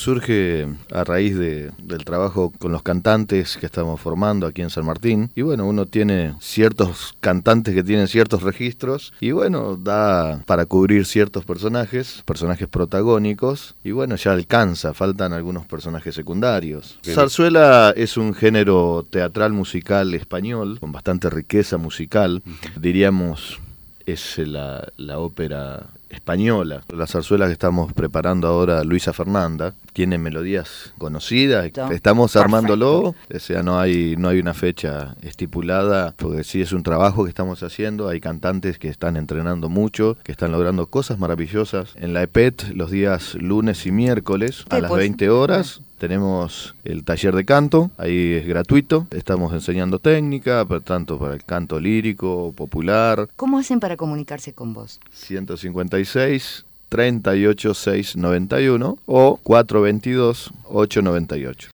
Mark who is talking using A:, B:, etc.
A: Surge a raíz del trabajo con los cantantes que estamos formando aquí en San Martín. Y bueno, uno tiene ciertos cantantes que tienen ciertos registros y bueno, da para cubrir ciertos personajes protagónicos y bueno, ya alcanza, faltan algunos personajes secundarios. Zarzuela es un género teatral musical español con bastante riqueza musical, diríamos es la ópera española. La zarzuela que estamos preparando ahora, Luisa Fernanda, tiene melodías conocidas, estamos armándolo, o sea, no hay una fecha estipulada, porque sí es un trabajo que estamos haciendo, hay cantantes que están entrenando mucho, que están logrando cosas maravillosas. En la EPET, los días lunes y miércoles, a las 20 horas, tenemos el taller de canto, ahí es gratuito, estamos enseñando técnica, tanto para el canto lírico, popular.
B: ¿Cómo hacen para comunicarse con vos?
A: 156 38 691 o 422 898.